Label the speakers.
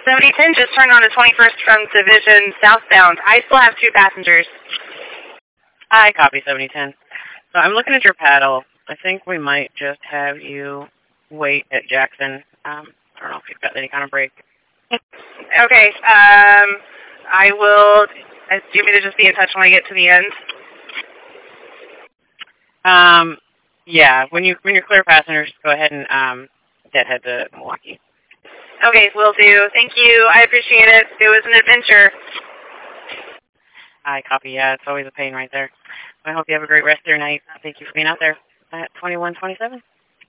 Speaker 1: 7010 just turned on to 21st from Division southbound. I still have 2 passengers.
Speaker 2: Hi, copy 7010. So I'm looking at your paddle. I think we might just have you wait at Jackson. I don't know if you've got any kind of break.
Speaker 1: Okay, I will. Do you want me to just be in touch when I get to the end?
Speaker 2: Yeah, when you clear passengers, go ahead and head to Milwaukee.
Speaker 1: Okay, will do. Thank you. I appreciate it. It was an adventure.
Speaker 2: Hi, copy. Yeah, it's always a pain right there. I hope you have a great rest of your night. Thank you for being out there at 2127.